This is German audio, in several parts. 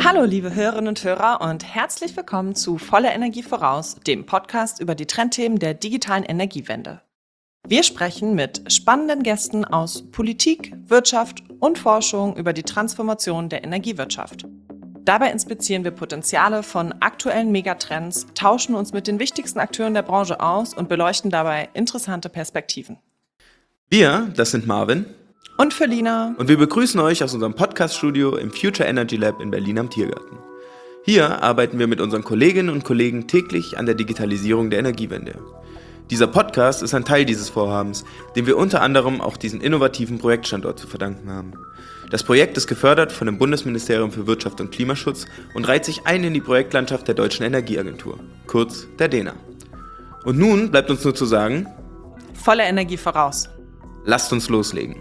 Hallo liebe Hörerinnen und Hörer und herzlich willkommen zu Volle Energie voraus, dem Podcast über die Trendthemen der digitalen Energiewende. Wir sprechen mit spannenden Gästen aus Politik, Wirtschaft und Forschung über die Transformation der Energiewirtschaft. Dabei inspizieren wir Potenziale von aktuellen Megatrends, tauschen uns mit den wichtigsten Akteuren der Branche aus und beleuchten dabei interessante Perspektiven. Wir, das sind Marvin und Felina. Und wir begrüßen euch aus unserem Podcast-Studio im Future Energy Lab in Berlin am Tiergarten. Hier arbeiten wir mit unseren Kolleginnen und Kollegen täglich an der Digitalisierung der Energiewende. Dieser Podcast ist ein Teil dieses Vorhabens, dem wir unter anderem auch diesen innovativen Projektstandort zu verdanken haben. Das Projekt ist gefördert von dem Bundesministerium für Wirtschaft und Klimaschutz und reiht sich ein in die Projektlandschaft der Deutschen Energieagentur, kurz der DENA. Und nun bleibt uns nur zu sagen: Volle Energie voraus. Lasst uns loslegen.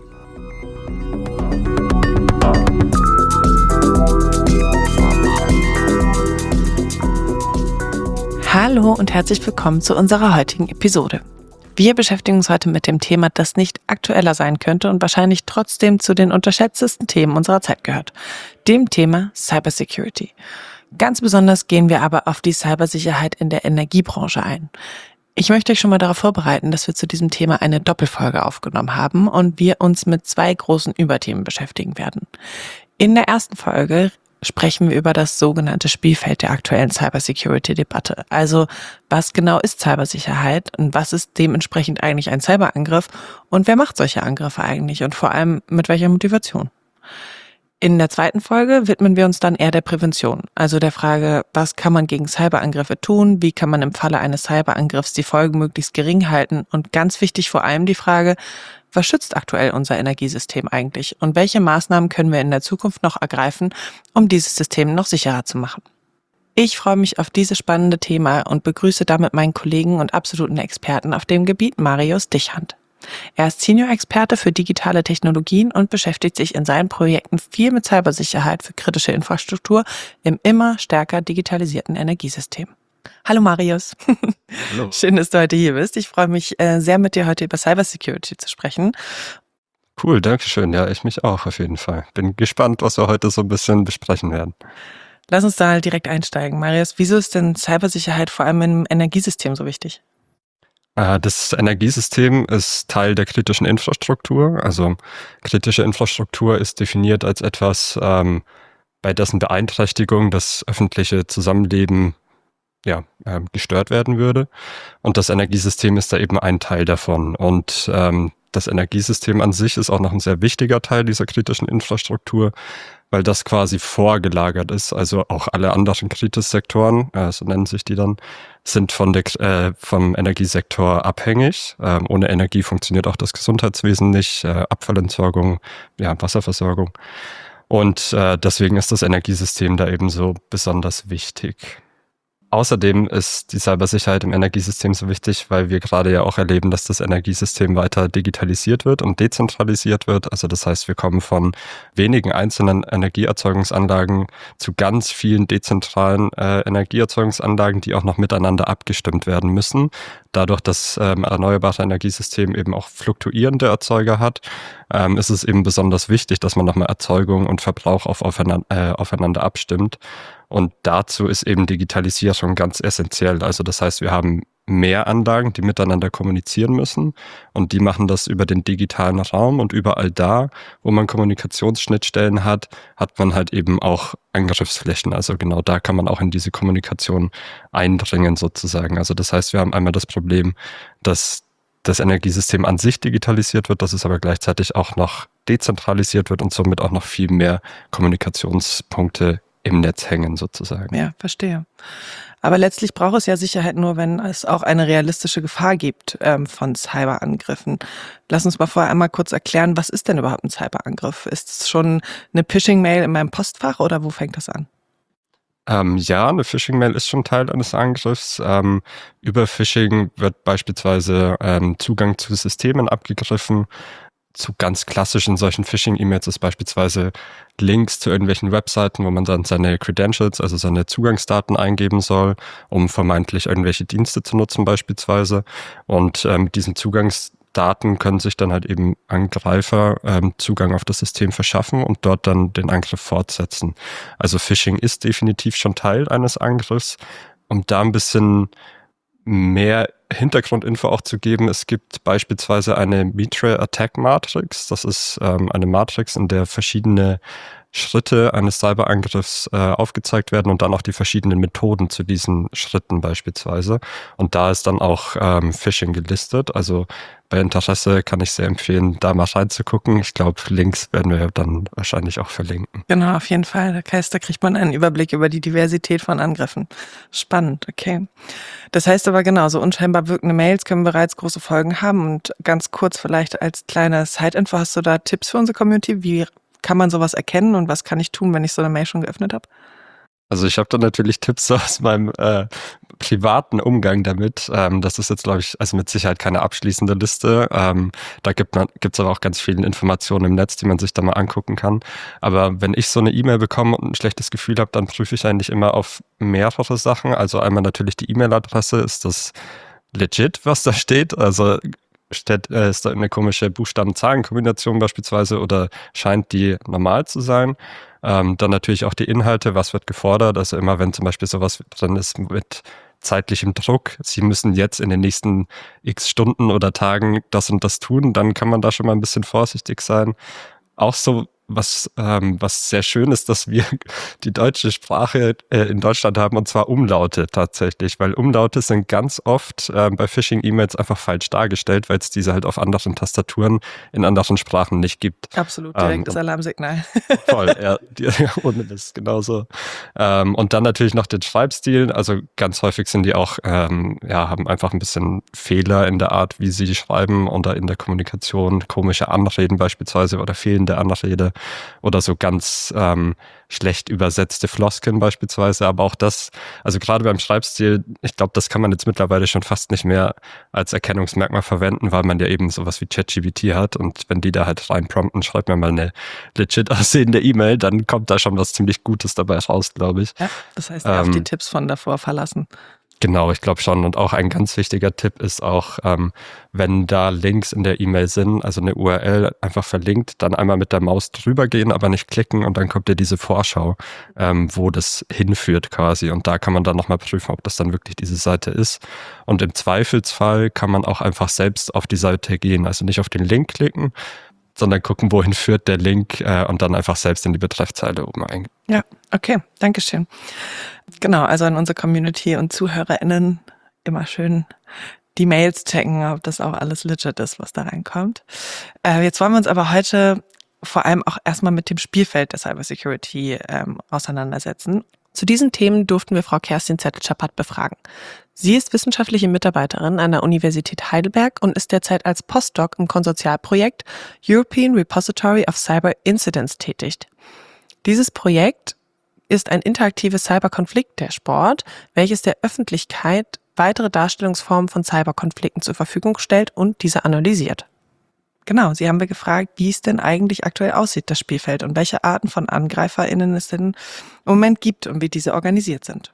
Hallo und herzlich willkommen zu unserer heutigen Episode. Wir beschäftigen uns heute mit dem Thema, das nicht aktueller sein könnte und wahrscheinlich trotzdem zu den unterschätztesten Themen unserer Zeit gehört, dem Thema Cybersecurity. Ganz besonders gehen wir aber auf die Cybersicherheit in der Energiebranche ein. Ich möchte euch schon mal darauf vorbereiten, dass wir zu diesem Thema eine Doppelfolge aufgenommen haben und wir uns mit zwei großen Überthemen beschäftigen werden. In der ersten Folge sprechen wir über das sogenannte Spielfeld der aktuellen Cybersecurity-Debatte. Also, was genau ist Cybersicherheit und was ist dementsprechend eigentlich ein Cyberangriff und wer macht solche Angriffe eigentlich und vor allem mit welcher Motivation? In der zweiten Folge widmen wir uns dann eher der Prävention, also der Frage, was kann man gegen Cyberangriffe tun, wie kann man im Falle eines Cyberangriffs die Folgen möglichst gering halten und ganz wichtig vor allem die Frage, was schützt aktuell unser Energiesystem eigentlich und welche Maßnahmen können wir in der Zukunft noch ergreifen, um dieses System noch sicherer zu machen? Ich freue mich auf dieses spannende Thema und begrüße damit meinen Kollegen und absoluten Experten auf dem Gebiet, Marius Dichand. Er ist Senior-Experte für digitale Technologien und beschäftigt sich in seinen Projekten viel mit Cybersicherheit für kritische Infrastruktur im immer stärker digitalisierten Energiesystem. Hallo Marius. Hallo. Schön, dass du heute hier bist. Ich freue mich sehr, mit dir heute über Cybersecurity zu sprechen. Cool, danke schön. Ja, ich mich auch auf jeden Fall. Bin gespannt, was wir heute so ein bisschen besprechen werden. Lass uns da direkt einsteigen. Marius, wieso ist denn Cybersicherheit vor allem im Energiesystem so wichtig? Das Energiesystem ist Teil der kritischen Infrastruktur. Also kritische Infrastruktur ist definiert als etwas, bei dessen Beeinträchtigung das öffentliche Zusammenleben gestört werden würde. Und das Energiesystem ist da eben ein Teil davon. Und das Energiesystem an sich ist auch noch ein sehr wichtiger Teil dieser kritischen Infrastruktur, weil das quasi vorgelagert ist. Also auch alle anderen Kritissektoren, so nennen sich die dann, sind vom Energiesektor abhängig. Ohne Energie funktioniert auch das Gesundheitswesen nicht, Abfallentsorgung, Wasserversorgung. Und deswegen ist das Energiesystem da eben so besonders wichtig. Außerdem ist die Cybersicherheit im Energiesystem so wichtig, weil wir gerade ja auch erleben, dass das Energiesystem weiter digitalisiert wird und dezentralisiert wird. Also das heißt, wir kommen von wenigen einzelnen Energieerzeugungsanlagen zu ganz vielen dezentralen Energieerzeugungsanlagen, die auch noch miteinander abgestimmt werden müssen. Dadurch, dass erneuerbare Energiesystem eben auch fluktuierende Erzeuger hat, ist es eben besonders wichtig, dass man nochmal Erzeugung und Verbrauch aufeinander abstimmt. Und dazu ist eben Digitalisierung ganz essentiell. Also das heißt, wir haben mehr Anlagen, die miteinander kommunizieren müssen und die machen das über den digitalen Raum und überall da, wo man Kommunikationsschnittstellen hat, hat man halt eben auch Angriffsflächen. Also genau da kann man auch in diese Kommunikation eindringen sozusagen. Also das heißt, wir haben einmal das Problem, dass das Energiesystem an sich digitalisiert wird, dass es aber gleichzeitig auch noch dezentralisiert wird und somit auch noch viel mehr Kommunikationspunkte im Netz hängen sozusagen. Ja, verstehe. Aber letztlich braucht es ja Sicherheit nur, wenn es auch eine realistische Gefahr gibt von Cyberangriffen. Lass uns mal vorher einmal kurz erklären, was ist denn überhaupt ein Cyberangriff? Ist es schon eine Phishing-Mail in meinem Postfach oder wo fängt das an? Eine Phishing-Mail ist schon Teil eines Angriffs. Über Phishing wird beispielsweise Zugang zu Systemen abgegriffen. Zu ganz klassischen solchen Phishing-E-Mails ist beispielsweise Links zu irgendwelchen Webseiten, wo man dann seine Credentials, also seine Zugangsdaten eingeben soll, um vermeintlich irgendwelche Dienste zu nutzen beispielsweise. Und mit diesen Daten können sich dann halt eben Angreifer Zugang auf das System verschaffen und dort dann den Angriff fortsetzen. Also Phishing ist definitiv schon Teil eines Angriffs. Um da ein bisschen mehr Hintergrundinfo auch zu geben, es gibt beispielsweise eine Mitre Attack Matrix. Das ist eine Matrix, in der verschiedene Schritte eines Cyberangriffs aufgezeigt werden und dann auch die verschiedenen Methoden zu diesen Schritten beispielsweise. Und da ist dann auch Phishing gelistet. Also bei Interesse kann ich sehr empfehlen, da mal reinzugucken. Ich glaube, Links werden wir dann wahrscheinlich auch verlinken. Genau, auf jeden Fall. Da kriegt man einen Überblick über die Diversität von Angriffen. Spannend, okay. Das heißt aber genau, so unscheinbar wirkende Mails können bereits große Folgen haben. Und ganz kurz vielleicht als kleine Side-Info, hast du da Tipps für unsere Community? Wie kann man sowas erkennen und was kann ich tun, wenn ich so eine Mail schon geöffnet habe? Also ich habe da natürlich Tipps aus meinem privaten Umgang damit. Das ist jetzt, glaube ich, also mit Sicherheit keine abschließende Liste. Da gibt's aber auch ganz viele Informationen im Netz, die man sich da mal angucken kann. Aber wenn ich so eine E-Mail bekomme und ein schlechtes Gefühl habe, dann prüfe ich eigentlich immer auf mehrere Sachen. Also einmal natürlich die E-Mail-Adresse. Ist das legit, was da steht? Also ist da eine komische Buchstaben-Zahlen-Kombination beispielsweise oder scheint die normal zu sein? Dann natürlich auch die Inhalte, was wird gefordert. Also immer wenn zum Beispiel sowas drin ist mit zeitlichem Druck, Sie müssen jetzt in den nächsten x Stunden oder Tagen das und das tun, dann kann man da schon mal ein bisschen vorsichtig sein. Auch so was sehr schön ist, dass wir die deutsche Sprache in Deutschland haben, und zwar Umlaute tatsächlich, weil Umlaute sind ganz oft bei Phishing-E-Mails einfach falsch dargestellt, weil es diese halt auf anderen Tastaturen in anderen Sprachen nicht gibt. Absolut, direktes Alarmsignal. Voll, ja, ohne das genauso. Und dann natürlich noch den Schreibstil, also ganz häufig sind die auch, haben einfach ein bisschen Fehler in der Art, wie sie schreiben oder in der Kommunikation, komische Anreden beispielsweise oder fehlende Anrede. Oder so ganz schlecht übersetzte Floskeln beispielsweise. Aber auch das, also gerade beim Schreibstil, ich glaube, das kann man jetzt mittlerweile schon fast nicht mehr als Erkennungsmerkmal verwenden, weil man ja eben sowas wie ChatGPT hat. Und wenn die da halt reinprompten, schreibt mir mal eine legit aussehende E-Mail, dann kommt da schon was ziemlich Gutes dabei raus, glaube ich. Ja, das heißt, auf die Tipps von davor verlassen. Genau, ich glaube schon. Und auch ein ganz wichtiger Tipp ist auch, wenn da Links in der E-Mail sind, also eine URL einfach verlinkt, dann einmal mit der Maus drüber gehen, aber nicht klicken und dann kommt dir diese Vorschau, wo das hinführt quasi. Und da kann man dann nochmal prüfen, ob das dann wirklich diese Seite ist. Und im Zweifelsfall kann man auch einfach selbst auf die Seite gehen, also nicht auf den Link klicken, sondern gucken, wohin führt der Link und dann einfach selbst in die Betreffzeile oben eingeben. Ja, okay, Dankeschön. Genau, also an unsere Community und ZuhörerInnen immer schön die Mails checken, ob das auch alles legit ist, was da reinkommt. Jetzt wollen wir uns aber heute vor allem auch erstmal mit dem Spielfeld der Cybersecurity auseinandersetzen. Zu diesen Themen durften wir Frau Kerstin Zettel-Schapat befragen. Sie ist wissenschaftliche Mitarbeiterin an der Universität Heidelberg und ist derzeit als Postdoc im Konsortialprojekt European Repository of Cyber Incidents tätig. Dieses Projekt ist ein interaktives Cyberkonflikt-Dashboard, welches der Öffentlichkeit weitere Darstellungsformen von Cyberkonflikten zur Verfügung stellt und diese analysiert. Genau, Sie haben wir gefragt, wie es denn eigentlich aktuell aussieht, das Spielfeld, und welche Arten von AngreiferInnen es denn im Moment gibt und wie diese organisiert sind.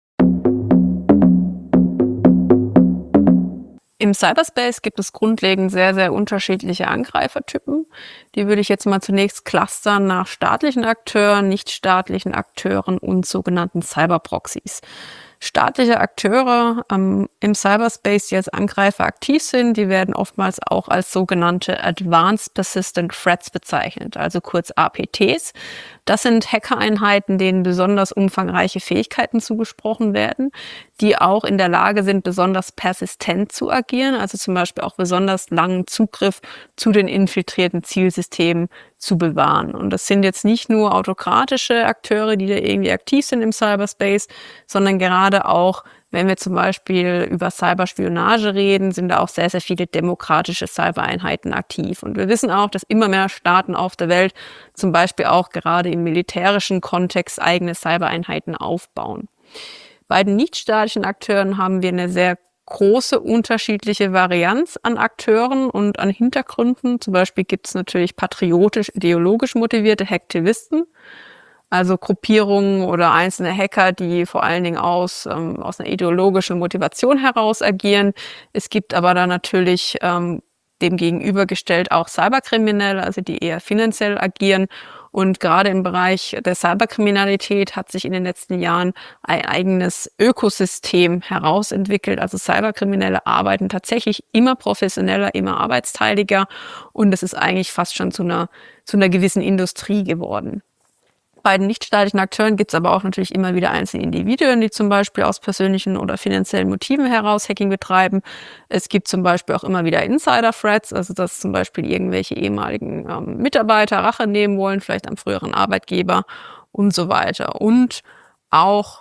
Im Cyberspace gibt es grundlegend sehr, sehr unterschiedliche Angreifertypen. Die würde ich jetzt mal zunächst clustern nach staatlichen Akteuren, nichtstaatlichen Akteuren und sogenannten Cyberproxys. Staatliche Akteure im Cyberspace, die als Angreifer aktiv sind, die werden oftmals auch als sogenannte Advanced Persistent Threats bezeichnet, also kurz APTs. Das sind Hackereinheiten, denen besonders umfangreiche Fähigkeiten zugesprochen werden, die auch in der Lage sind, besonders persistent zu agieren, also zum Beispiel auch besonders langen Zugriff zu den infiltrierten Zielsystemen zu bewahren. Und das sind jetzt nicht nur autokratische Akteure, die da irgendwie aktiv sind im Cyberspace, sondern gerade auch, wenn wir zum Beispiel über Cyberspionage reden, sind da auch sehr, sehr viele demokratische Cybereinheiten aktiv. Und wir wissen auch, dass immer mehr Staaten auf der Welt zum Beispiel auch gerade im militärischen Kontext eigene Cybereinheiten aufbauen. Bei den nichtstaatlichen Akteuren haben wir eine sehr große unterschiedliche Varianz an Akteuren und an Hintergründen. Zum Beispiel gibt es natürlich patriotisch-ideologisch motivierte Hacktivisten, also Gruppierungen oder einzelne Hacker, die vor allen Dingen aus einer ideologischen Motivation heraus agieren. Es gibt aber dann natürlich dem gegenübergestellt auch Cyberkriminelle, also die eher finanziell agieren. Und gerade im Bereich der Cyberkriminalität hat sich in den letzten Jahren ein eigenes Ökosystem herausentwickelt. Also Cyberkriminelle arbeiten tatsächlich immer professioneller, immer arbeitsteiliger und es ist eigentlich fast schon zu einer gewissen Industrie geworden. Bei den nichtstaatlichen Akteuren gibt es aber auch natürlich immer wieder einzelne Individuen, die zum Beispiel aus persönlichen oder finanziellen Motiven heraus Hacking betreiben. Es gibt zum Beispiel auch immer wieder Insider-Threats, also dass zum Beispiel irgendwelche ehemaligen Mitarbeiter Rache nehmen wollen, vielleicht am früheren Arbeitgeber und so weiter. Und auch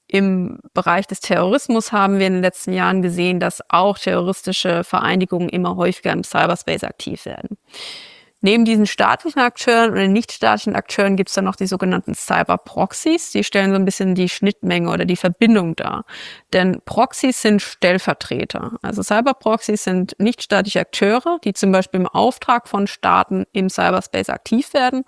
im Bereich des Terrorismus haben wir in den letzten Jahren gesehen, dass auch terroristische Vereinigungen immer häufiger im Cyberspace aktiv werden. Neben diesen staatlichen Akteuren und den nichtstaatlichen Akteuren gibt es dann noch die sogenannten Cyberproxys. Die stellen so ein bisschen die Schnittmenge oder die Verbindung dar. Denn Proxys sind Stellvertreter. Also Cyberproxys sind nichtstaatliche Akteure, die zum Beispiel im Auftrag von Staaten im Cyberspace aktiv werden.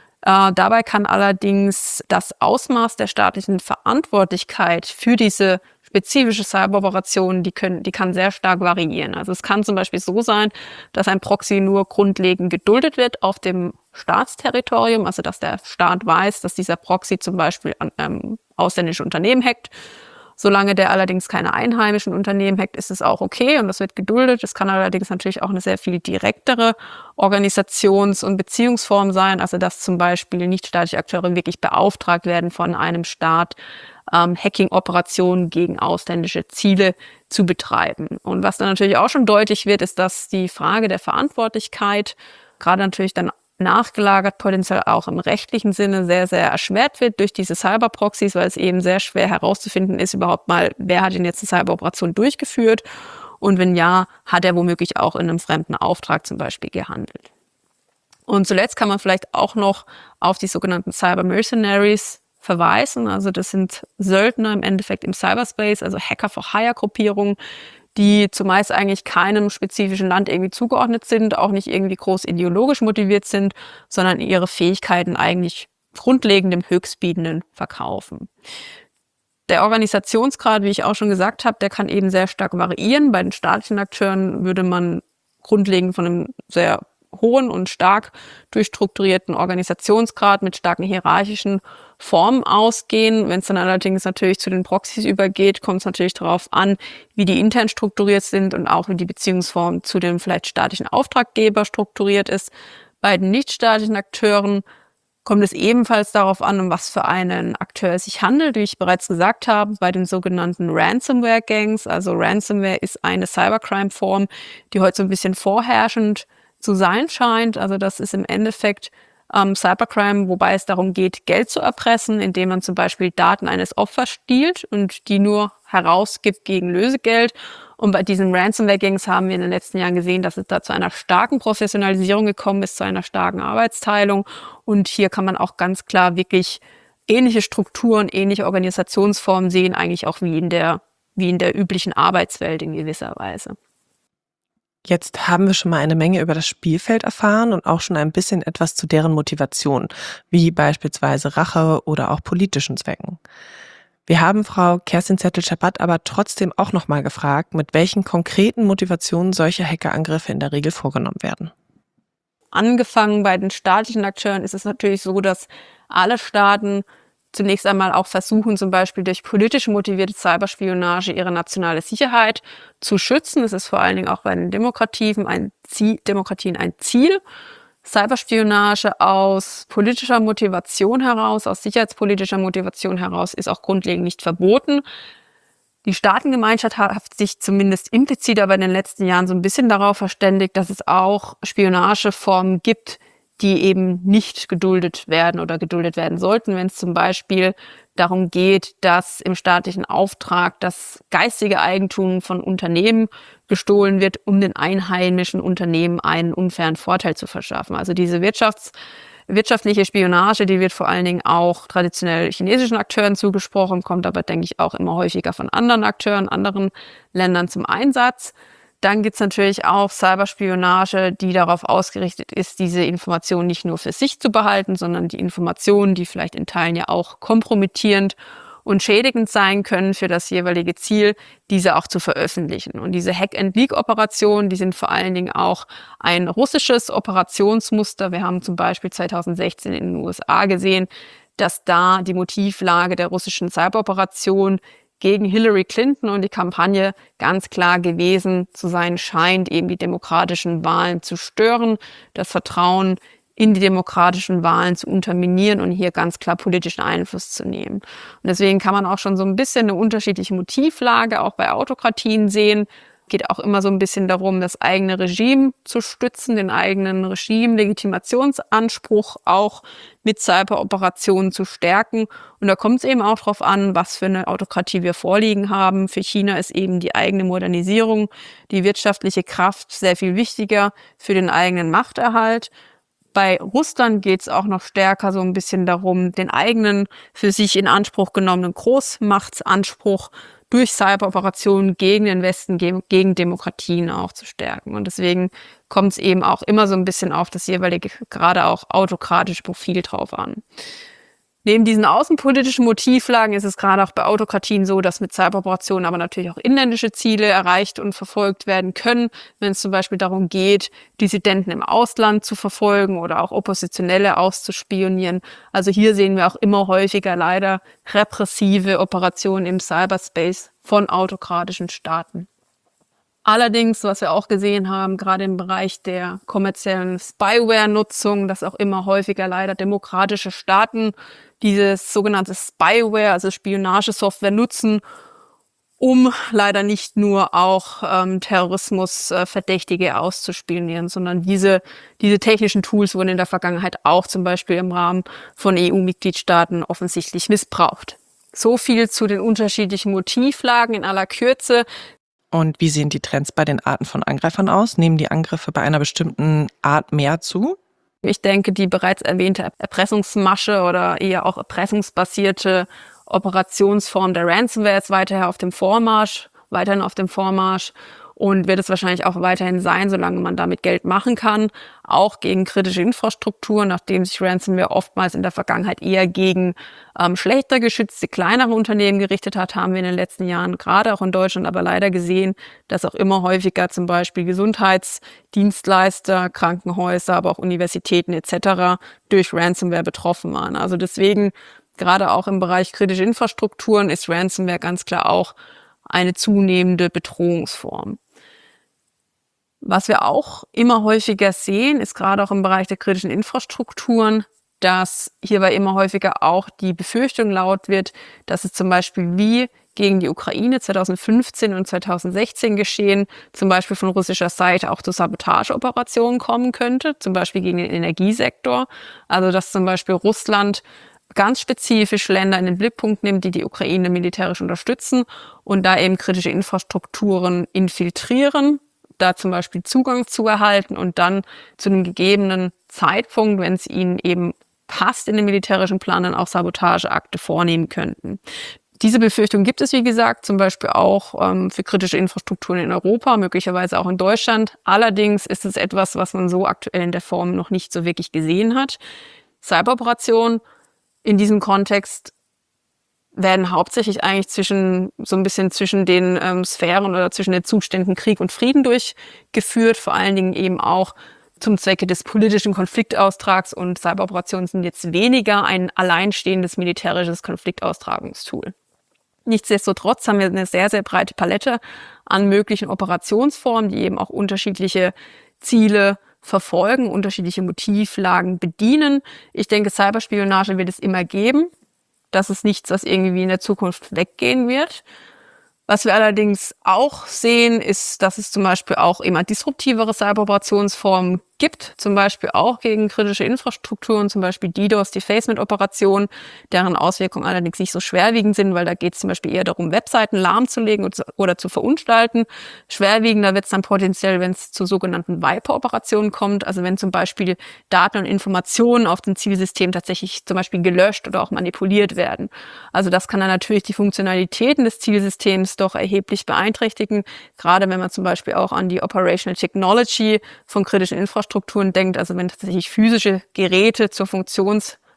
Dabei kann allerdings das Ausmaß der staatlichen Verantwortlichkeit für diese spezifische Cyberoperation, die kann sehr stark variieren. Also es kann zum Beispiel so sein, dass ein Proxy nur grundlegend geduldet wird auf dem Staatsterritorium, also dass der Staat weiß, dass dieser Proxy zum Beispiel ausländische Unternehmen hackt. Solange der allerdings keine einheimischen Unternehmen hackt, ist es auch okay und das wird geduldet. Es kann allerdings natürlich auch eine sehr viel direktere Organisations- und Beziehungsform sein, also dass zum Beispiel nichtstaatliche Akteure wirklich beauftragt werden von einem Staat, Hacking-Operationen gegen ausländische Ziele zu betreiben. Und was dann natürlich auch schon deutlich wird, ist, dass die Frage der Verantwortlichkeit gerade natürlich dann nachgelagert potenziell auch im rechtlichen Sinne sehr, sehr erschwert wird durch diese Cyberproxys, weil es eben sehr schwer herauszufinden ist, überhaupt mal, wer hat denn jetzt eine Cyberoperation durchgeführt und wenn ja, hat er womöglich auch in einem fremden Auftrag zum Beispiel gehandelt. Und zuletzt kann man vielleicht auch noch auf die sogenannten Cyber-Mercenaries verweisen. Also das sind Söldner im Endeffekt im Cyberspace, also Hacker-for-Hire-Gruppierungen, die zumeist eigentlich keinem spezifischen Land irgendwie zugeordnet sind, auch nicht irgendwie groß ideologisch motiviert sind, sondern ihre Fähigkeiten eigentlich grundlegend im Höchstbietenden verkaufen. Der Organisationsgrad, wie ich auch schon gesagt habe, der kann eben sehr stark variieren. Bei den staatlichen Akteuren würde man grundlegend von einem sehr hohen und stark durchstrukturierten Organisationsgrad mit starken hierarchischen Formen ausgehen. Wenn es dann allerdings natürlich zu den Proxys übergeht, kommt es natürlich darauf an, wie die intern strukturiert sind und auch wie die Beziehungsform zu dem vielleicht staatlichen Auftraggeber strukturiert ist. Bei den nichtstaatlichen Akteuren kommt es ebenfalls darauf an, um was für einen Akteur es sich handelt. Wie ich bereits gesagt habe, bei den sogenannten Ransomware-Gangs, also Ransomware ist eine Cybercrime-Form, die heute so ein bisschen vorherrschend zu sein scheint. Also das ist im Endeffekt Cybercrime, wobei es darum geht, Geld zu erpressen, indem man zum Beispiel Daten eines Opfers stiehlt und die nur herausgibt gegen Lösegeld. Und bei diesen Ransomware-Gangs haben wir in den letzten Jahren gesehen, dass es da zu einer starken Professionalisierung gekommen ist, zu einer starken Arbeitsteilung. Und hier kann man auch ganz klar wirklich ähnliche Strukturen, ähnliche Organisationsformen sehen, eigentlich auch wie in der üblichen Arbeitswelt in gewisser Weise. Jetzt haben wir schon mal eine Menge über das Spielfeld erfahren und auch schon ein bisschen etwas zu deren Motivation, wie beispielsweise Rache oder auch politischen Zwecken. Wir haben Frau Kerstin Zettel-Schabat aber trotzdem auch nochmal gefragt, mit welchen konkreten Motivationen solche Hackerangriffe in der Regel vorgenommen werden. Angefangen bei den staatlichen Akteuren ist es natürlich so, dass alle Staaten zunächst einmal auch versuchen, zum Beispiel durch politisch motivierte Cyberspionage ihre nationale Sicherheit zu schützen. Es ist vor allen Dingen auch bei den Demokratien ein Ziel. Cyberspionage aus politischer Motivation heraus, aus sicherheitspolitischer Motivation heraus ist auch grundlegend nicht verboten. Die Staatengemeinschaft hat sich zumindest implizit aber in den letzten Jahren so ein bisschen darauf verständigt, dass es auch Spionageformen gibt, die eben nicht geduldet werden oder geduldet werden sollten, wenn es zum Beispiel darum geht, dass im staatlichen Auftrag das geistige Eigentum von Unternehmen gestohlen wird, um den einheimischen Unternehmen einen unfairen Vorteil zu verschaffen. Also diese wirtschaftliche Spionage, die wird vor allen Dingen auch traditionell chinesischen Akteuren zugesprochen, kommt aber, denke ich, auch immer häufiger von anderen Akteuren, anderen Ländern zum Einsatz. Dann gibt's natürlich auch Cyberspionage, die darauf ausgerichtet ist, diese Informationen nicht nur für sich zu behalten, sondern die Informationen, die vielleicht in Teilen ja auch kompromittierend und schädigend sein können für das jeweilige Ziel, diese auch zu veröffentlichen. Und diese Hack-and-Leak-Operationen, die sind vor allen Dingen auch ein russisches Operationsmuster. Wir haben zum Beispiel 2016 in den USA gesehen, dass da die Motivlage der russischen Cyberoperation gegen Hillary Clinton und die Kampagne ganz klar gewesen zu sein scheint, eben die demokratischen Wahlen zu stören, das Vertrauen in die demokratischen Wahlen zu unterminieren und hier ganz klar politischen Einfluss zu nehmen. Und deswegen kann man auch schon so ein bisschen eine unterschiedliche Motivlage auch bei Autokratien sehen. Geht auch immer so ein bisschen darum, das eigene Regime zu stützen, den eigenen Regime-Legitimationsanspruch auch mit Cyberoperationen zu stärken. Und da kommt es eben auch darauf an, was für eine Autokratie wir vorliegen haben. Für China ist eben die eigene Modernisierung, die wirtschaftliche Kraft sehr viel wichtiger für den eigenen Machterhalt. Bei Russland geht es auch noch stärker so ein bisschen darum, den eigenen für sich in Anspruch genommenen Großmachtsanspruch durch Cyberoperationen gegen den Westen, gegen Demokratien auch zu stärken. Und deswegen kommt es eben auch immer so ein bisschen auf das jeweilige, gerade auch autokratische Profil drauf an. Neben diesen außenpolitischen Motivlagen ist es gerade auch bei Autokratien so, dass mit Cyberoperationen aber natürlich auch inländische Ziele erreicht und verfolgt werden können, wenn es zum Beispiel darum geht, Dissidenten im Ausland zu verfolgen oder auch Oppositionelle auszuspionieren. Also hier sehen wir auch immer häufiger leider repressive Operationen im Cyberspace von autokratischen Staaten. Allerdings, was wir auch gesehen haben, gerade im Bereich der kommerziellen Spyware-Nutzung, dass auch immer häufiger leider demokratische Staaten dieses sogenannte Spyware, also Spionagesoftware nutzen, um leider nicht nur auch Terrorismusverdächtige auszuspionieren, sondern diese technischen Tools wurden in der Vergangenheit auch zum Beispiel im Rahmen von EU-Mitgliedstaaten offensichtlich missbraucht. So viel zu den unterschiedlichen Motivlagen in aller Kürze. Und wie sehen die Trends bei den Arten von Angreifern aus? Nehmen die Angriffe bei einer bestimmten Art mehr zu? Ich denke, die bereits erwähnte Erpressungsmasche oder eher auch erpressungsbasierte Operationsform der Ransomware ist weiterhin auf dem Vormarsch und wird es wahrscheinlich auch weiterhin sein, solange man damit Geld machen kann, auch gegen kritische Infrastruktur, nachdem sich Ransomware oftmals in der Vergangenheit eher gegen schlechter geschützte, kleinere Unternehmen gerichtet hat, haben wir in den letzten Jahren gerade auch in Deutschland aber leider gesehen, dass auch immer häufiger zum Beispiel Gesundheitsdienstleister, Krankenhäuser, aber auch Universitäten etc. durch Ransomware betroffen waren. Also deswegen, gerade auch im Bereich kritische Infrastrukturen, ist Ransomware ganz klar auch eine zunehmende Bedrohungsform. Was wir auch immer häufiger sehen, ist gerade auch im Bereich der kritischen Infrastrukturen, dass hierbei immer häufiger auch die Befürchtung laut wird, dass es zum Beispiel wie gegen die Ukraine 2015 und 2016 geschehen, zum Beispiel von russischer Seite auch zu Sabotageoperationen kommen könnte, zum Beispiel gegen den Energiesektor. Also dass zum Beispiel Russland ganz spezifisch Länder in den Blickpunkt nimmt, die die Ukraine militärisch unterstützen und da eben kritische Infrastrukturen infiltrieren, da zum Beispiel Zugang zu erhalten und dann zu einem gegebenen Zeitpunkt, wenn es ihnen eben passt in den militärischen Plan, dann auch Sabotageakte vornehmen könnten. Diese Befürchtung gibt es, wie gesagt, zum Beispiel auch für kritische Infrastrukturen in Europa, möglicherweise auch in Deutschland. Allerdings ist es etwas, was man so aktuell in der Form noch nicht so wirklich gesehen hat. Cyberoperationen in diesem Kontext werden hauptsächlich eigentlich zwischen den Sphären oder zwischen den Zuständen Krieg und Frieden durchgeführt, vor allen Dingen eben auch zum Zwecke des politischen Konfliktaustrags, und Cyberoperationen sind jetzt weniger ein alleinstehendes militärisches Konfliktaustragungstool. Nichtsdestotrotz haben wir eine sehr, sehr breite Palette an möglichen Operationsformen, die eben auch unterschiedliche Ziele verfolgen, unterschiedliche Motivlagen bedienen. Ich denke, Cyberspionage wird es immer geben. Das ist nichts, was irgendwie in der Zukunft weggehen wird. Was wir allerdings auch sehen, ist, dass es zum Beispiel auch immer disruptivere Cyberoperationsformen gibt, zum Beispiel auch gegen kritische Infrastrukturen, zum Beispiel DDoS, Defacement-Operationen, deren Auswirkungen allerdings nicht so schwerwiegend sind, weil da geht es zum Beispiel eher darum, Webseiten lahmzulegen oder zu verunstalten. Schwerwiegender wird es dann potenziell, wenn es zu sogenannten Viper-Operationen kommt, also wenn zum Beispiel Daten und Informationen auf dem Zielsystem tatsächlich zum Beispiel gelöscht oder auch manipuliert werden. Also das kann dann natürlich die Funktionalitäten des Zielsystems doch erheblich beeinträchtigen, gerade wenn man zum Beispiel auch an die Operational Technology von kritischen Infrastrukturen denkt, also wenn tatsächlich physische Geräte zur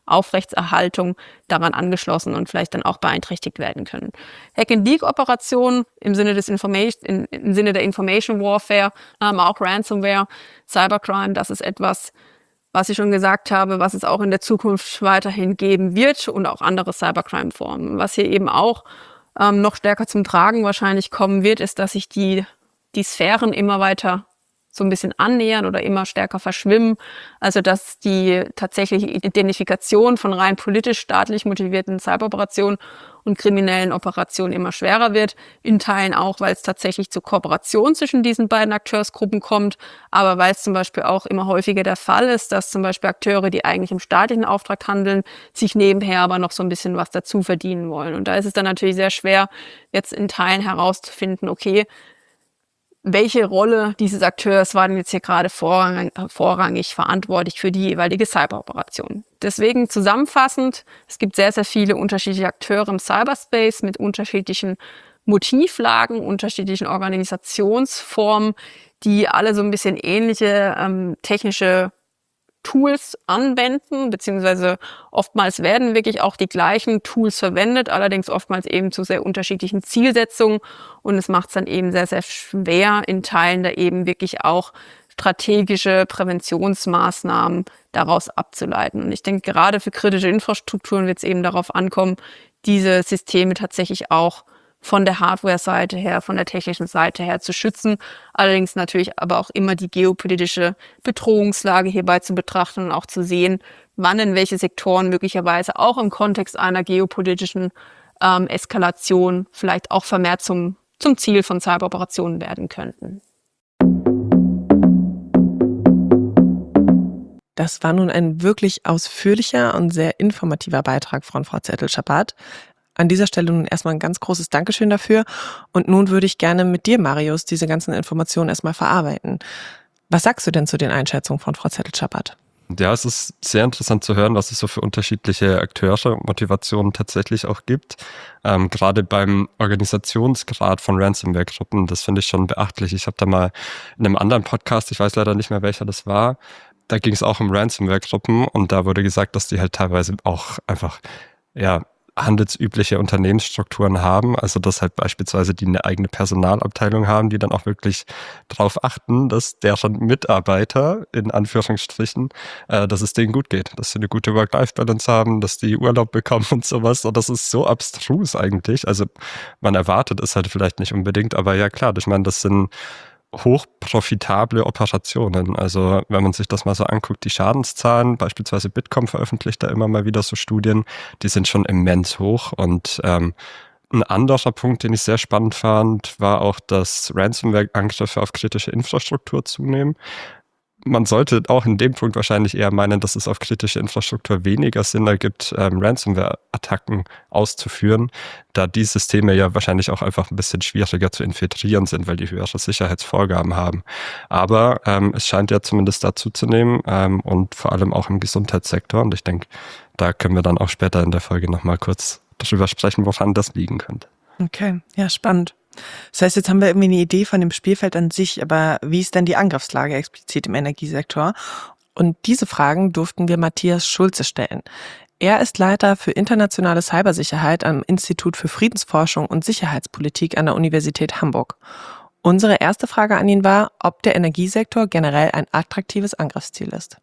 Aufrechtserhaltung daran angeschlossen und vielleicht dann auch beeinträchtigt werden können. Hack-and-Leak-Operationen im Sinne der Information Warfare, auch Ransomware, Cybercrime, das ist etwas, was ich schon gesagt habe, was es auch in der Zukunft weiterhin geben wird und auch andere Cybercrime-Formen. Was hier eben auch noch stärker zum Tragen wahrscheinlich kommen wird, ist, dass sich die Sphären immer weiter so ein bisschen annähern oder immer stärker verschwimmen. Also dass die tatsächliche Identifikation von rein politisch staatlich motivierten Cyberoperationen und kriminellen Operationen immer schwerer wird. In Teilen auch, weil es tatsächlich zur Kooperation zwischen diesen beiden Akteursgruppen kommt, aber weil es zum Beispiel auch immer häufiger der Fall ist, dass zum Beispiel Akteure, die eigentlich im staatlichen Auftrag handeln, sich nebenher aber noch so ein bisschen was dazu verdienen wollen. Und da ist es dann natürlich sehr schwer, jetzt in Teilen herauszufinden, okay, welche Rolle dieses Akteurs war denn jetzt hier gerade vorrangig verantwortlich für die jeweilige Cyberoperation? Deswegen zusammenfassend, es gibt sehr, sehr viele unterschiedliche Akteure im Cyberspace mit unterschiedlichen Motivlagen, unterschiedlichen Organisationsformen, die alle so ein bisschen ähnliche technische Tools anwenden, beziehungsweise oftmals werden wirklich auch die gleichen Tools verwendet, allerdings oftmals eben zu sehr unterschiedlichen Zielsetzungen und es macht es dann eben sehr, sehr schwer, in Teilen da eben wirklich auch strategische Präventionsmaßnahmen daraus abzuleiten. Und ich denke, gerade für kritische Infrastrukturen wird es eben darauf ankommen, diese Systeme tatsächlich auch von der Hardware-Seite her, von der technischen Seite her zu schützen. Allerdings natürlich aber auch immer die geopolitische Bedrohungslage hierbei zu betrachten und auch zu sehen, wann in welche Sektoren möglicherweise auch im Kontext einer geopolitischen Eskalation vielleicht auch vermehrt zum Ziel von Cyberoperationen werden könnten. Das war nun ein wirklich ausführlicher und sehr informativer Beitrag von Frau Zettel-Schapat. An dieser Stelle nun erstmal ein ganz großes Dankeschön dafür. Und nun würde ich gerne mit dir, Marius, diese ganzen Informationen erstmal verarbeiten. Was sagst du denn zu den Einschätzungen von Frau Zettel-Schapat? Ja, es ist sehr interessant zu hören, was es so für unterschiedliche Akteure und Motivationen tatsächlich auch gibt. Gerade beim Organisationsgrad von Ransomware-Gruppen, das finde ich schon beachtlich. Ich habe da mal in einem anderen Podcast, ich weiß leider nicht mehr, welcher das war, da ging es auch um Ransomware-Gruppen und da wurde gesagt, dass die halt teilweise auch einfach, handelsübliche Unternehmensstrukturen haben, also dass halt beispielsweise die eine eigene Personalabteilung haben, die dann auch wirklich darauf achten, dass deren Mitarbeiter, in Anführungsstrichen, dass es denen gut geht, dass sie eine gute Work-Life-Balance haben, dass die Urlaub bekommen und sowas und das ist so abstrus eigentlich, also man erwartet es halt vielleicht nicht unbedingt, aber ja klar, ich meine, das sind hochprofitable Operationen. Also wenn man sich das mal so anguckt, die Schadenszahlen, beispielsweise Bitkom veröffentlicht da immer mal wieder so Studien, die sind schon immens hoch. Und ein anderer Punkt, den ich sehr spannend fand, war auch, dass Ransomware-Angriffe auf kritische Infrastruktur zunehmen. Man sollte auch in dem Punkt wahrscheinlich eher meinen, dass es auf kritische Infrastruktur weniger Sinn ergibt, Ransomware-Attacken auszuführen, da die Systeme ja wahrscheinlich auch einfach ein bisschen schwieriger zu infiltrieren sind, weil die höhere Sicherheitsvorgaben haben. Aber es scheint ja zumindest dazu zu nehmen und vor allem auch im Gesundheitssektor. Und ich denke, da können wir dann auch später in der Folge nochmal kurz darüber sprechen, woran das liegen könnte. Okay, ja, spannend. Das heißt, jetzt haben wir irgendwie eine Idee von dem Spielfeld an sich, aber wie ist denn die Angriffslage explizit im Energiesektor? Und diese Fragen durften wir Matthias Schulze stellen. Er ist Leiter für internationale Cybersicherheit am Institut für Friedensforschung und Sicherheitspolitik an der Universität Hamburg. Unsere erste Frage an ihn war, ob der Energiesektor generell ein attraktives Angriffsziel ist.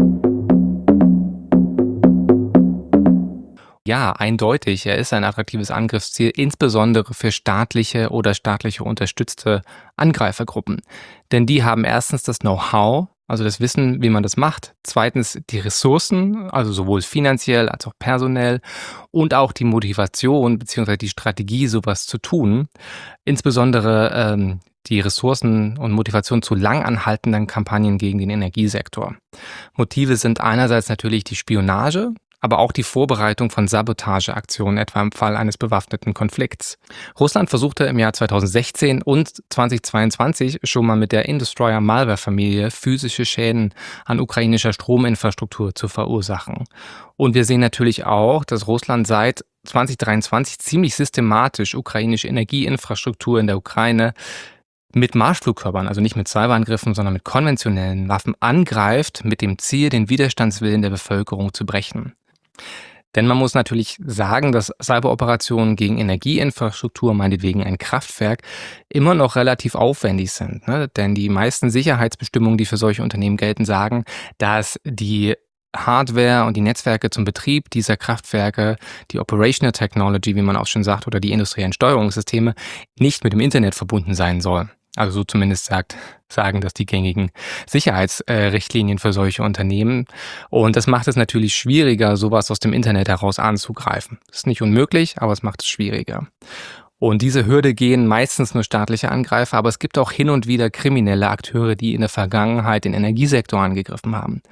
Ja, eindeutig. Er ist ein attraktives Angriffsziel, insbesondere für staatliche oder staatlich unterstützte Angreifergruppen. Denn die haben erstens das Know-how, also das Wissen, wie man das macht. Zweitens die Ressourcen, also sowohl finanziell als auch personell. Und auch die Motivation bzw. die Strategie, sowas zu tun. Insbesondere die Ressourcen und Motivation zu langanhaltenden Kampagnen gegen den Energiesektor. Motive sind einerseits natürlich die Spionage, aber auch die Vorbereitung von Sabotageaktionen, etwa im Fall eines bewaffneten Konflikts. Russland versuchte im Jahr 2016 und 2022 schon mal mit der Industroyer-Malware-Familie physische Schäden an ukrainischer Strominfrastruktur zu verursachen. Und wir sehen natürlich auch, dass Russland seit 2023 ziemlich systematisch ukrainische Energieinfrastruktur in der Ukraine mit Marschflugkörpern, also nicht mit Cyberangriffen, sondern mit konventionellen Waffen angreift, mit dem Ziel, den Widerstandswillen der Bevölkerung zu brechen. Denn man muss natürlich sagen, dass Cyberoperationen gegen Energieinfrastruktur, meinetwegen ein Kraftwerk, immer noch relativ aufwendig sind. Ne? Denn die meisten Sicherheitsbestimmungen, die für solche Unternehmen gelten, sagen, dass die Hardware und die Netzwerke zum Betrieb dieser Kraftwerke, die Operational Technology, wie man auch schon sagt, oder die industriellen Steuerungssysteme nicht mit dem Internet verbunden sein soll. Also so zumindest sagen das die gängigen Sicherheitsrichtlinien für solche Unternehmen. Und das macht es natürlich schwieriger, sowas aus dem Internet heraus anzugreifen. Das ist nicht unmöglich, aber es macht es schwieriger. Und diese Hürde gehen meistens nur staatliche Angreifer, aber es gibt auch hin und wieder kriminelle Akteure, die in der Vergangenheit den Energiesektor angegriffen haben.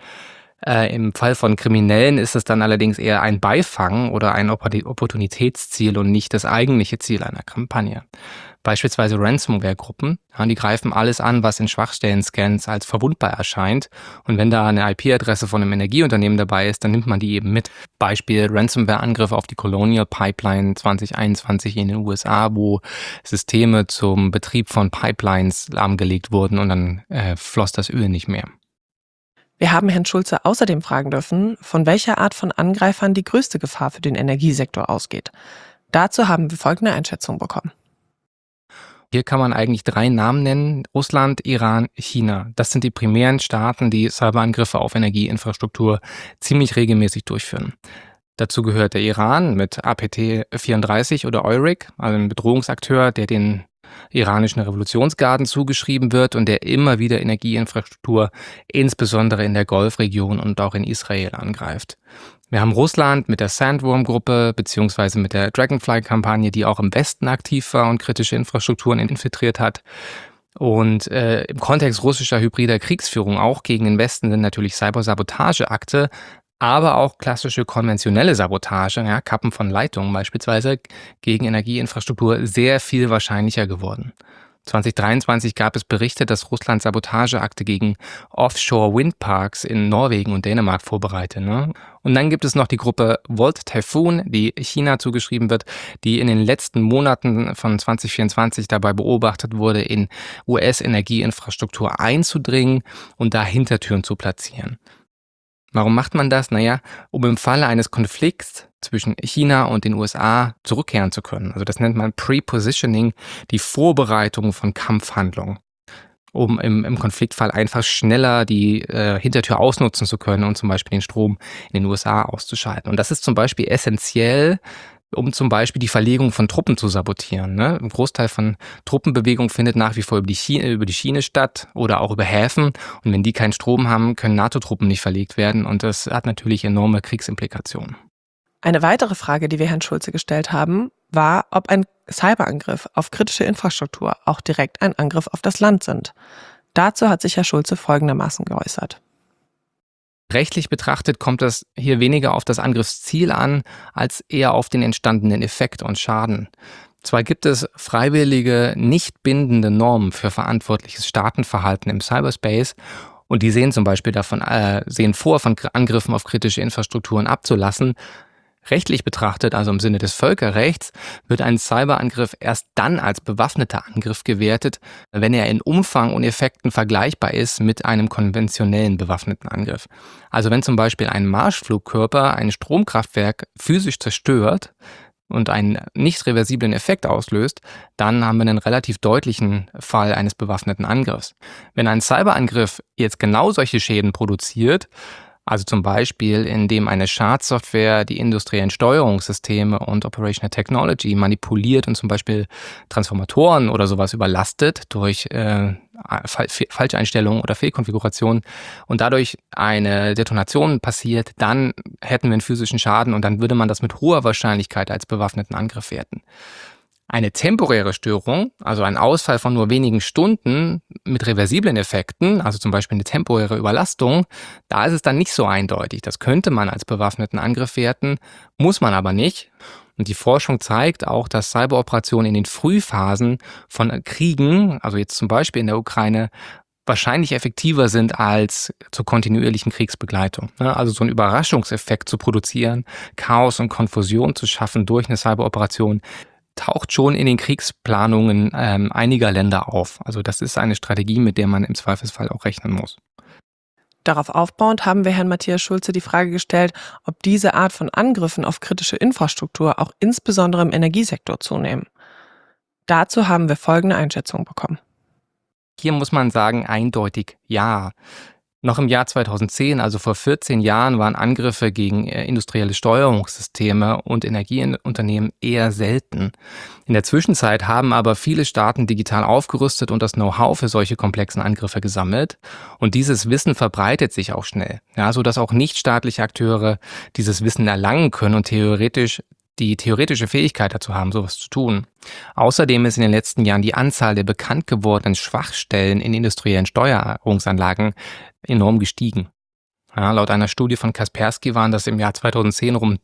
Im Fall von Kriminellen ist es dann allerdings eher ein Beifang oder ein Opportunitätsziel und nicht das eigentliche Ziel einer Kampagne. Beispielsweise Ransomware-Gruppen, die greifen alles an, was in Schwachstellen-Scans als verwundbar erscheint. Und wenn da eine IP-Adresse von einem Energieunternehmen dabei ist, dann nimmt man die eben mit. Beispiel Ransomware-Angriff auf die Colonial Pipeline 2021 in den USA, wo Systeme zum Betrieb von Pipelines lahmgelegt wurden und dann floss das Öl nicht mehr. Wir haben Herrn Schulze außerdem fragen dürfen, von welcher Art von Angreifern die größte Gefahr für den Energiesektor ausgeht. Dazu haben wir folgende Einschätzung bekommen. Hier kann man eigentlich 3 Namen nennen: Russland, Iran, China. Das sind die primären Staaten, die Cyberangriffe auf Energieinfrastruktur ziemlich regelmäßig durchführen. Dazu gehört der Iran mit APT-34 oder EURIC, also ein Bedrohungsakteur, der den iranischen Revolutionsgarden zugeschrieben wird und der immer wieder Energieinfrastruktur, insbesondere in der Golfregion und auch in Israel, angreift. Wir haben Russland mit der Sandworm-Gruppe bzw. mit der Dragonfly-Kampagne, die auch im Westen aktiv war und kritische Infrastrukturen infiltriert hat. Und im Kontext russischer hybrider Kriegsführung auch gegen den Westen sind natürlich Cybersabotageakte, aber auch klassische konventionelle Sabotage, Kappen von Leitungen beispielsweise, gegen Energieinfrastruktur sehr viel wahrscheinlicher geworden. 2023 gab es Berichte, dass Russland Sabotageakte gegen Offshore-Windparks in Norwegen und Dänemark vorbereitet. Und dann gibt es noch die Gruppe Volt Typhoon, die China zugeschrieben wird, die in den letzten Monaten von 2024 dabei beobachtet wurde, in US-Energieinfrastruktur einzudringen und da Hintertüren zu platzieren. Warum macht man das? Um im Falle eines Konflikts zwischen China und den USA zurückkehren zu können. Also das nennt man Pre-Positioning, die Vorbereitung von Kampfhandlungen, um im Konfliktfall einfach schneller die Hintertür ausnutzen zu können und zum Beispiel den Strom in den USA auszuschalten. Und das ist zum Beispiel essentiell, um zum Beispiel die Verlegung von Truppen zu sabotieren. Ein Großteil von Truppenbewegung findet nach wie vor über die Schiene statt oder auch über Häfen. Und wenn die keinen Strom haben, können NATO-Truppen nicht verlegt werden. Und das hat natürlich enorme Kriegsimplikationen. Eine weitere Frage, die wir Herrn Schulze gestellt haben, war, ob ein Cyberangriff auf kritische Infrastruktur auch direkt ein Angriff auf das Land sind. Dazu hat sich Herr Schulze folgendermaßen geäußert. Rechtlich betrachtet kommt es hier weniger auf das Angriffsziel an, als eher auf den entstandenen Effekt und Schaden. Zwar gibt es freiwillige, nicht bindende Normen für verantwortliches Staatenverhalten im Cyberspace und die sehen zum Beispiel sehen vor, von Angriffen auf kritische Infrastrukturen abzulassen. Rechtlich betrachtet, also im Sinne des Völkerrechts, wird ein Cyberangriff erst dann als bewaffneter Angriff gewertet, wenn er in Umfang und Effekten vergleichbar ist mit einem konventionellen bewaffneten Angriff. Also wenn zum Beispiel ein Marschflugkörper ein Stromkraftwerk physisch zerstört und einen nicht reversiblen Effekt auslöst, dann haben wir einen relativ deutlichen Fall eines bewaffneten Angriffs. Wenn ein Cyberangriff jetzt genau solche Schäden produziert, also zum Beispiel, indem eine Schadsoftware die industriellen Steuerungssysteme und Operational Technology manipuliert und zum Beispiel Transformatoren oder sowas überlastet durch Falscheinstellungen oder Fehlkonfigurationen und dadurch eine Detonation passiert, dann hätten wir einen physischen Schaden und dann würde man das mit hoher Wahrscheinlichkeit als bewaffneten Angriff werten. Eine temporäre Störung, also ein Ausfall von nur wenigen Stunden mit reversiblen Effekten, also zum Beispiel eine temporäre Überlastung, da ist es dann nicht so eindeutig. Das könnte man als bewaffneten Angriff werten, muss man aber nicht. Und die Forschung zeigt auch, dass Cyberoperationen in den Frühphasen von Kriegen, also jetzt zum Beispiel in der Ukraine, wahrscheinlich effektiver sind als zur kontinuierlichen Kriegsbegleitung. Also so einen Überraschungseffekt zu produzieren, Chaos und Konfusion zu schaffen durch eine Cyberoperation, taucht schon in den Kriegsplanungen einiger Länder auf. Also das ist eine Strategie, mit der man im Zweifelsfall auch rechnen muss. Darauf aufbauend haben wir Herrn Matthias Schulze die Frage gestellt, ob diese Art von Angriffen auf kritische Infrastruktur auch insbesondere im Energiesektor zunehmen. Dazu haben wir folgende Einschätzung bekommen. Hier muss man sagen, eindeutig ja. Noch im Jahr 2010, also vor 14 Jahren, waren Angriffe gegen industrielle Steuerungssysteme und Energieunternehmen eher selten. In der Zwischenzeit haben aber viele Staaten digital aufgerüstet und das Know-how für solche komplexen Angriffe gesammelt. Und dieses Wissen verbreitet sich auch schnell, ja, sodass auch nichtstaatliche Akteure dieses Wissen erlangen können und die theoretische Fähigkeit dazu haben, sowas zu tun. Außerdem ist in den letzten Jahren die Anzahl der bekannt gewordenen Schwachstellen in industriellen Steuerungsanlagen enorm gestiegen. Ja, laut einer Studie von Kaspersky waren das im Jahr 2010 rund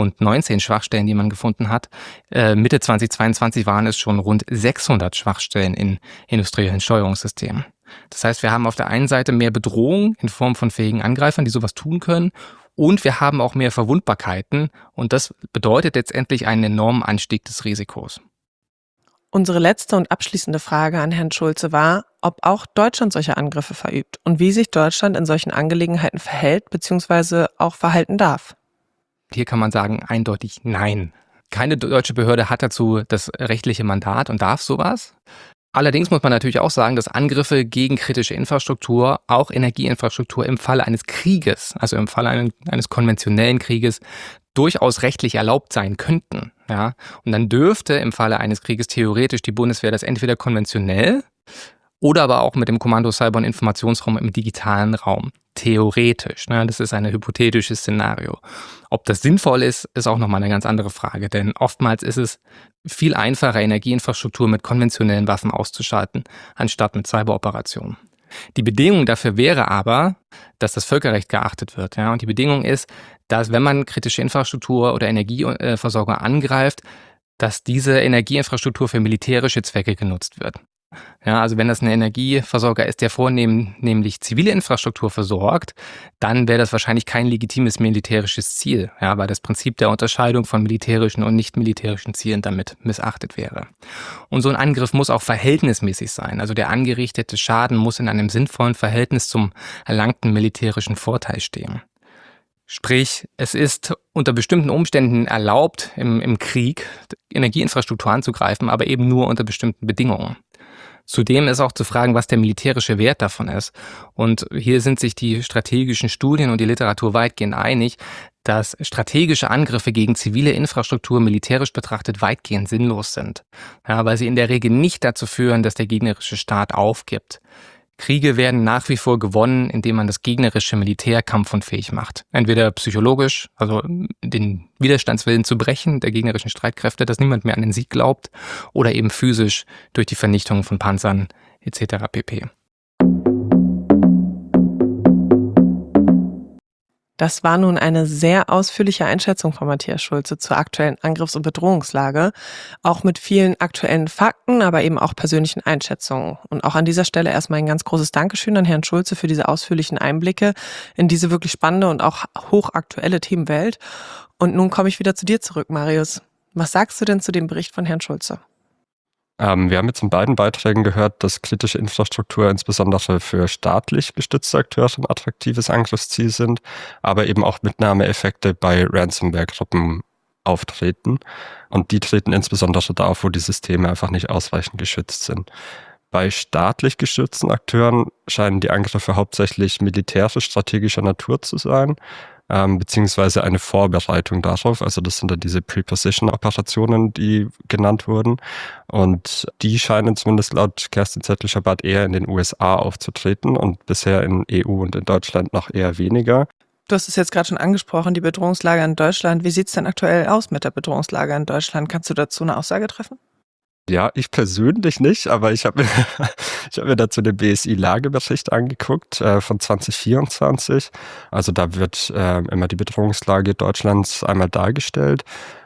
19 Schwachstellen, die man gefunden hat. Mitte 2022 waren es schon rund 600 Schwachstellen in industriellen Steuerungssystemen. Das heißt, wir haben auf der einen Seite mehr Bedrohung in Form von fähigen Angreifern, die sowas tun können. Und wir haben auch mehr Verwundbarkeiten und das bedeutet letztendlich einen enormen Anstieg des Risikos. Unsere letzte und abschließende Frage an Herrn Schulze war, ob auch Deutschland solche Angriffe verübt und wie sich Deutschland in solchen Angelegenheiten verhält bzw. auch verhalten darf. Hier kann man sagen, eindeutig nein. Keine deutsche Behörde hat dazu das rechtliche Mandat und darf sowas. Allerdings muss man natürlich auch sagen, dass Angriffe gegen kritische Infrastruktur, auch Energieinfrastruktur im Falle eines Krieges, also im Falle eines konventionellen Krieges, durchaus rechtlich erlaubt sein könnten. Ja? Und dann dürfte im Falle eines Krieges theoretisch die Bundeswehr das entweder konventionell oder aber auch mit dem Kommando Cyber- und Informationsraum im digitalen Raum. Theoretisch. Ne? Das ist ein hypothetisches Szenario. Ob das sinnvoll ist, ist auch nochmal eine ganz andere Frage. Denn oftmals ist es viel einfacher, Energieinfrastruktur mit konventionellen Waffen auszuschalten, anstatt mit Cyberoperationen. Die Bedingung dafür wäre aber, dass das Völkerrecht geachtet wird. Ja? Und die Bedingung ist, dass wenn man kritische Infrastruktur oder Energieversorger angreift, dass diese Energieinfrastruktur für militärische Zwecke genutzt wird. Ja, also wenn das ein Energieversorger ist, der vornehmlich zivile Infrastruktur versorgt, dann wäre das wahrscheinlich kein legitimes militärisches Ziel, ja, weil das Prinzip der Unterscheidung von militärischen und nicht militärischen Zielen damit missachtet wäre. Und so ein Angriff muss auch verhältnismäßig sein. Also der angerichtete Schaden muss in einem sinnvollen Verhältnis zum erlangten militärischen Vorteil stehen. Sprich, es ist unter bestimmten Umständen erlaubt, im Krieg Energieinfrastruktur anzugreifen, aber eben nur unter bestimmten Bedingungen. Zudem ist auch zu fragen, was der militärische Wert davon ist. Und hier sind sich die strategischen Studien und die Literatur weitgehend einig, dass strategische Angriffe gegen zivile Infrastruktur militärisch betrachtet weitgehend sinnlos sind. Ja, weil sie in der Regel nicht dazu führen, dass der gegnerische Staat aufgibt. Kriege werden nach wie vor gewonnen, indem man das gegnerische Militär kampfunfähig macht. Entweder psychologisch, also den Widerstandswillen zu brechen der gegnerischen Streitkräfte, dass niemand mehr an den Sieg glaubt, oder eben physisch durch die Vernichtung von Panzern etc. pp. Das war nun eine sehr ausführliche Einschätzung von Matthias Schulze zur aktuellen Angriffs- und Bedrohungslage, auch mit vielen aktuellen Fakten, aber eben auch persönlichen Einschätzungen. Und auch an dieser Stelle erstmal ein ganz großes Dankeschön an Herrn Schulze für diese ausführlichen Einblicke in diese wirklich spannende und auch hochaktuelle Themenwelt. Und nun komme ich wieder zu dir zurück, Marius. Was sagst du denn zu dem Bericht von Herrn Schulze? Wir haben jetzt in beiden Beiträgen gehört, dass kritische Infrastruktur insbesondere für staatlich gestützte Akteure ein attraktives Angriffsziel sind, aber eben auch Mitnahmeeffekte bei Ransomware-Gruppen auftreten. Und die treten insbesondere da auf, wo die Systeme einfach nicht ausreichend geschützt sind. Bei staatlich gestützten Akteuren scheinen die Angriffe hauptsächlich militärisch-strategischer Natur zu sein, beziehungsweise eine Vorbereitung darauf. Also das sind dann diese Preposition-Operationen, die genannt wurden. Und die scheinen zumindest laut Kerstin Zettel-Schabbat eher in den USA aufzutreten und bisher in EU und in Deutschland noch eher weniger. Du hast es jetzt gerade schon angesprochen, die Bedrohungslage in Deutschland. Wie sieht es denn aktuell aus mit der Bedrohungslage in Deutschland? Kannst du dazu eine Aussage treffen? Ja, ich persönlich nicht, aber ich habe mir dazu den BSI-Lagebericht angeguckt von 2024. Also da wird immer die Bedrohungslage Deutschlands einmal dargestellt.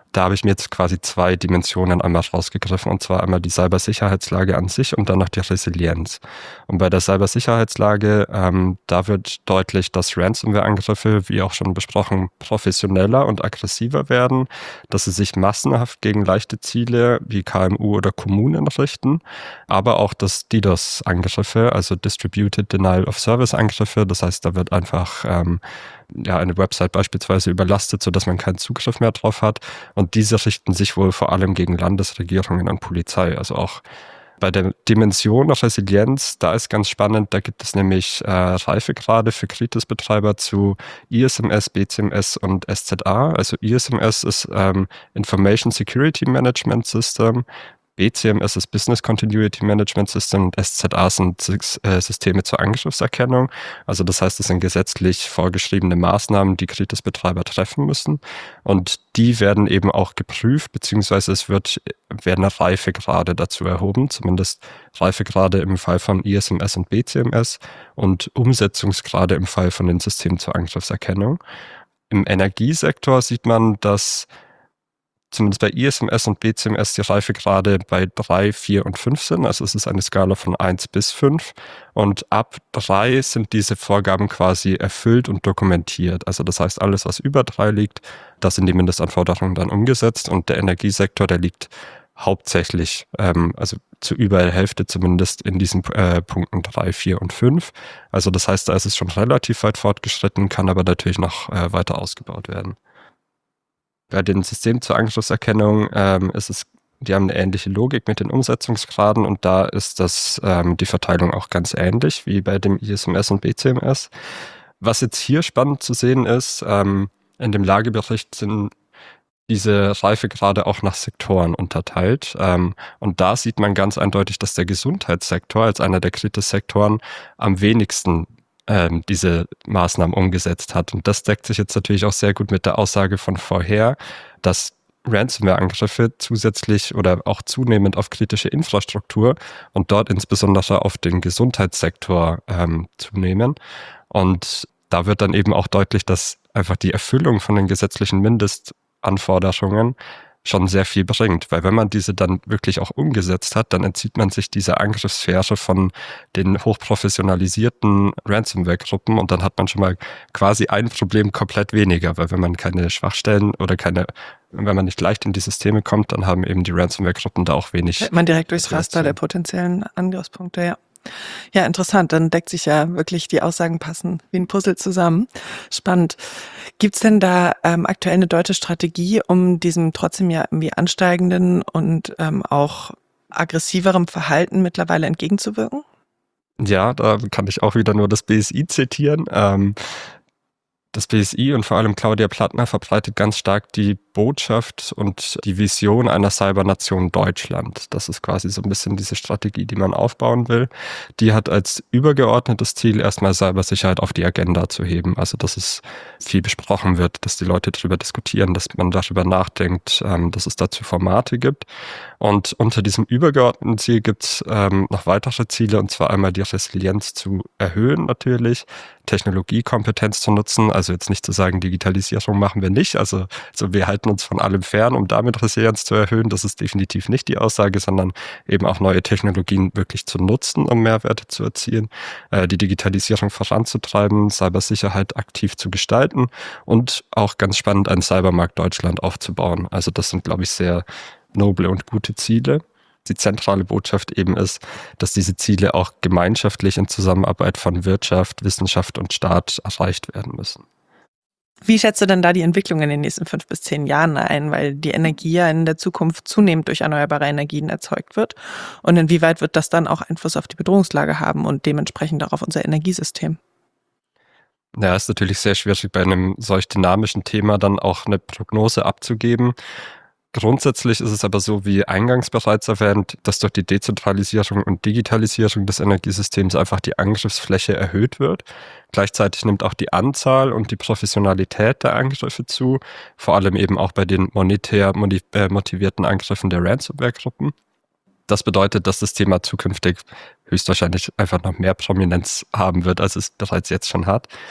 Da habe ich mir jetzt quasi 2 Dimensionen einmal rausgegriffen, und zwar einmal die Cybersicherheitslage an sich und dann noch die Resilienz. Und bei der Cybersicherheitslage, da wird deutlich, dass Ransomware-Angriffe, wie auch schon besprochen, professioneller und aggressiver werden, dass sie sich massenhaft gegen leichte Ziele wie KMU oder Kommunen richten, aber auch dass DDoS-Angriffe, also Distributed Denial of Service-Angriffe, das heißt, da wird einfach eine Website beispielsweise überlastet, sodass man keinen Zugriff mehr drauf hat. Und diese richten sich wohl vor allem gegen Landesregierungen und Polizei. Also auch bei der Dimension auf Resilienz, da ist ganz spannend, da gibt es nämlich Reifegrade für Kritisbetreiber zu ISMS, BCMS und SZA. Also ISMS ist Information Security Management System, BCMS ist Business Continuity Management System und SZA sind Systeme zur Angriffserkennung. Also das heißt, es sind gesetzlich vorgeschriebene Maßnahmen, die Kritisbetreiber treffen müssen. Und die werden eben auch geprüft, beziehungsweise werden Reifegrade dazu erhoben, zumindest Reifegrade im Fall von ISMS und BCMS und Umsetzungsgrade im Fall von den Systemen zur Angriffserkennung. Im Energiesektor sieht man, dass zumindest bei ISMS und BCMS die Reifegrade bei 3, 4 und 5 sind. Also es ist eine Skala von 1 bis 5. Und ab 3 sind diese Vorgaben quasi erfüllt und dokumentiert. Also das heißt, alles, was über 3 liegt, das sind die Mindestanforderungen dann umgesetzt. Und der Energiesektor, der liegt hauptsächlich, also zu über der Hälfte zumindest in diesen Punkten 3, 4 und 5. Also das heißt, da ist es schon relativ weit fortgeschritten, kann aber natürlich noch weiter ausgebaut werden. Bei den Systemen zur Angriffserkennung die haben eine ähnliche Logik mit den Umsetzungsgraden und da ist die Verteilung auch ganz ähnlich wie bei dem ISMS und BCMS. Was jetzt hier spannend zu sehen ist, in dem Lagebericht sind diese Reifegrade auch nach Sektoren unterteilt. Und da sieht man ganz eindeutig, dass der Gesundheitssektor als einer der Kritissektoren am wenigsten diese Maßnahmen umgesetzt hat. Und das deckt sich jetzt natürlich auch sehr gut mit der Aussage von vorher, dass Ransomware-Angriffe zusätzlich oder auch zunehmend auf kritische Infrastruktur und dort insbesondere auf den Gesundheitssektor zunehmen. Und da wird dann eben auch deutlich, dass einfach die Erfüllung von den gesetzlichen Mindestanforderungen schon sehr viel bringt, weil wenn man diese dann wirklich auch umgesetzt hat, dann entzieht man sich dieser Angriffssphäre von den hochprofessionalisierten Ransomware-Gruppen und dann hat man schon mal quasi ein Problem komplett weniger, weil wenn man keine Schwachstellen oder wenn man nicht leicht in die Systeme kommt, dann haben eben die Ransomware-Gruppen da auch wenig. Fällt man direkt durchs Raster der potenziellen Angriffspunkte, ja. Ja, interessant. Dann deckt sich ja wirklich, die Aussagen passen wie ein Puzzle zusammen. Spannend. Gibt's denn da aktuell eine deutsche Strategie, um diesem trotzdem ja irgendwie ansteigenden und auch aggressiverem Verhalten mittlerweile entgegenzuwirken? Ja, da kann ich auch wieder nur das BSI zitieren. Das BSI und vor allem Claudia Plattner verbreitet ganz stark die Botschaft und die Vision einer Cybernation Deutschland. Das ist quasi so ein bisschen diese Strategie, die man aufbauen will. Die hat als übergeordnetes Ziel erstmal Cybersicherheit auf die Agenda zu heben. Also dass es viel besprochen wird, dass die Leute darüber diskutieren, dass man darüber nachdenkt, dass es dazu Formate gibt. Und unter diesem übergeordneten Ziel gibt es noch weitere Ziele, und zwar einmal die Resilienz zu erhöhen natürlich, Technologiekompetenz zu nutzen, also jetzt nicht zu sagen, Digitalisierung machen wir nicht, also wir halten uns von allem fern, um damit Resilienz zu erhöhen, das ist definitiv nicht die Aussage, sondern eben auch neue Technologien wirklich zu nutzen, um Mehrwerte zu erzielen, die Digitalisierung voranzutreiben, Cybersicherheit aktiv zu gestalten und auch ganz spannend einen Cybermarkt Deutschland aufzubauen. Also das sind, glaube ich, sehr noble und gute Ziele. Die zentrale Botschaft eben ist, dass diese Ziele auch gemeinschaftlich in Zusammenarbeit von Wirtschaft, Wissenschaft und Staat erreicht werden müssen. Wie schätzt du denn da die Entwicklung in den nächsten 5 bis 10 Jahren ein, weil die Energie ja in der Zukunft zunehmend durch erneuerbare Energien erzeugt wird? Und inwieweit wird das dann auch Einfluss auf die Bedrohungslage haben und dementsprechend auch auf unser Energiesystem? Ja, ist natürlich sehr schwierig, bei einem solch dynamischen Thema dann auch eine Prognose abzugeben. Grundsätzlich ist es aber so, wie eingangs bereits erwähnt, dass durch die Dezentralisierung und Digitalisierung des Energiesystems einfach die Angriffsfläche erhöht wird. Gleichzeitig nimmt auch die Anzahl und die Professionalität der Angriffe zu, vor allem eben auch bei den monetär motivierten Angriffen der Ransomware-Gruppen. Das bedeutet, dass das Thema zukünftig höchstwahrscheinlich einfach noch mehr Prominenz haben wird, als es bereits jetzt schon hat.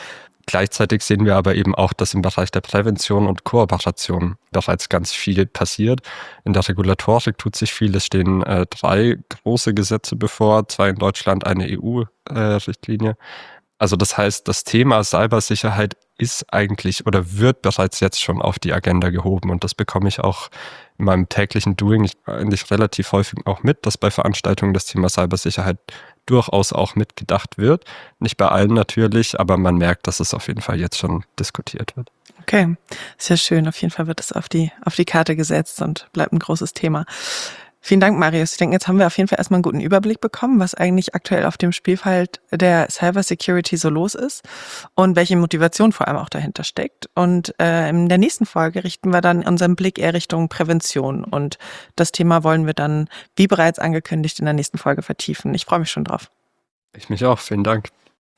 Gleichzeitig sehen wir aber eben auch, dass im Bereich der Prävention und Kooperation bereits ganz viel passiert. In der Regulatorik tut sich viel. Es stehen 3 große Gesetze bevor, 2 in Deutschland, eine EU-Richtlinie. Also das heißt, das Thema Cybersicherheit ist eigentlich oder wird bereits jetzt schon auf die Agenda gehoben. Und das bekomme ich auch in meinem täglichen Doing eigentlich relativ häufig auch mit, dass bei Veranstaltungen das Thema Cybersicherheit durchaus auch mitgedacht wird. Nicht bei allen natürlich, aber man merkt, dass es auf jeden Fall jetzt schon diskutiert wird. Okay, sehr schön. Auf jeden Fall wird es auf die Karte gesetzt und bleibt ein großes Thema. Vielen Dank, Marius. Ich denke, jetzt haben wir auf jeden Fall erstmal einen guten Überblick bekommen, was eigentlich aktuell auf dem Spielfeld der Cybersecurity so los ist und welche Motivation vor allem auch dahinter steckt. Und in der nächsten Folge richten wir dann unseren Blick eher Richtung Prävention. Und das Thema wollen wir dann, wie bereits angekündigt, in der nächsten Folge vertiefen. Ich freue mich schon drauf. Ich mich auch. Vielen Dank.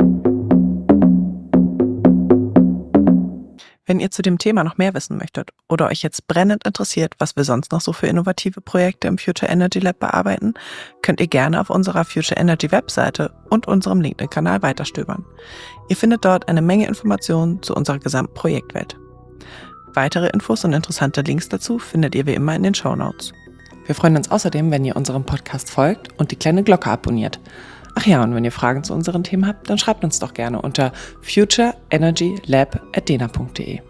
Wenn ihr zu dem Thema noch mehr wissen möchtet oder euch jetzt brennend interessiert, was wir sonst noch so für innovative Projekte im Future Energy Lab bearbeiten, könnt ihr gerne auf unserer Future Energy Webseite und unserem LinkedIn-Kanal weiterstöbern. Ihr findet dort eine Menge Informationen zu unserer gesamten Projektwelt. Weitere Infos und interessante Links dazu findet ihr wie immer in den Shownotes. Wir freuen uns außerdem, wenn ihr unserem Podcast folgt und die kleine Glocke abonniert. Ach ja, und wenn ihr Fragen zu unseren Themen habt, dann schreibt uns doch gerne unter futureenergylab@dena.de.